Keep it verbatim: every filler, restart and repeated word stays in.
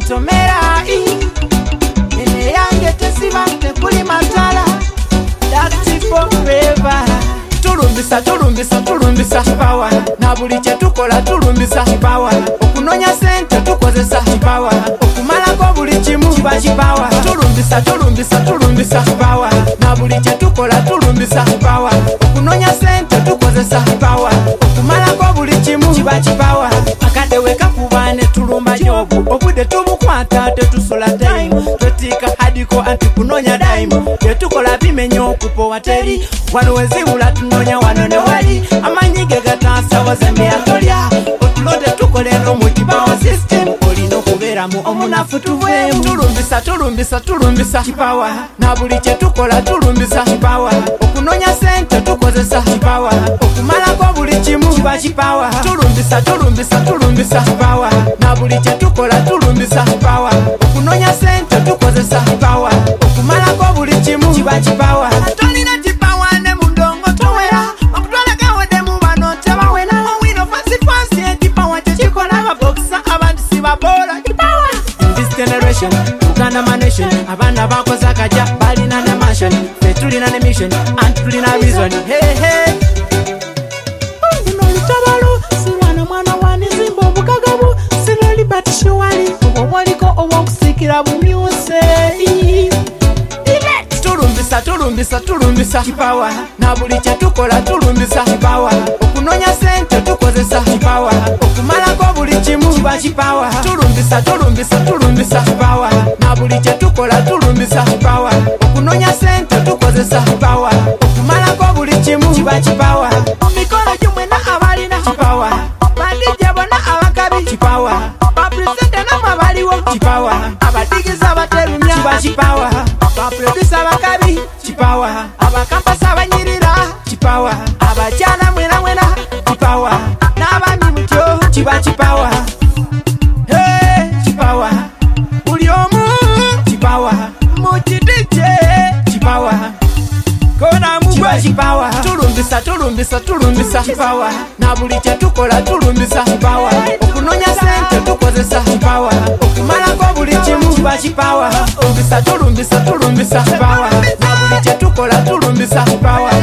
tomera ene yange tesiba tekuli matala that's forever. Tulumbisa tulumbisa tulumbisa power na buli kye tukola tulumbisa power okunonya sente tukozesa power okumala ko buli kimu kiba power tulumbisa tulumbisa tulumbisa power na buli kye tukola tulumbisa power okunonya sente tukozesa power okumala ko buli kimu kiba power akade weka kubane tulumba jobu obude tubukwata tetusula time twetika hadiko anti kunonya dime tetukola bimenyo kupo wateri wano wezibula tunonya wano ne wali amanyige gatasa wazembe atolya otulote tukole no mu kibawo system olino kubeera mu omunafu tuvemu tulumbisa tulumbisa tulumbisa kipawa na buli kye tukola tulumbisa kipawa okunonya sente tukozesa kipawa okumala ko buli kimu kiba kipawa tulumbisa tulumbisa tulumbisa kipawa na buli kye tukola tulumbisa kipawa okunonya sente tukozesa kipawa okumala ko buli kimu kiba kipawa tolina kipawa ne mundongo towera okutwala gawode mu bano tebawena owino fansi fansi ekipawa kyekikola ababokisa abantu sibabola kipawa in this generation Uganda my nation abana bakoze akaja balina ne mansion fetulina ne mission and tulina vision hey hey uno lutabalo silwana mwana wani zimbo bugagabu siloli batishiwali owoliko owokusikira bumyuse tulumbisa tulumbisa tulumbisa kipawa na buli kye tukola tulumbisa kipawa okunonya sente tukozesa kipawa okumala ko buli kimu kiba kipawa tulumbisa tulumbisa tulumbisa kipawa na buli kye tukola tulumbisa kipawa okunonya sente tukozesa kipawa okumala ko buli kimu kiba kipawa mikolo gyumwena abalina kipawa bandije bonna abakabi kipawa bapresente namwe abaliwo kipawa abadigiza baterumya kiba kipawa baproducer bakabi kipawa abakampasa abanyirira kipawa abakyala mwena mwena kipawa n'abami mutyo kiba kipawa hey kipawa buli omu kipawa mukidije kipawa kona mugwe kipawa tulumbisa tulumbisa tulumbisa kipawa na buli kye tukola tulumbisa kipawa okunonya sente tukozesa kipawa okumala ko buli kimu kiba kipawa tulumbisa tulumbisa tulumbisa kipawa na buli kye tukola tulumbisa kipawa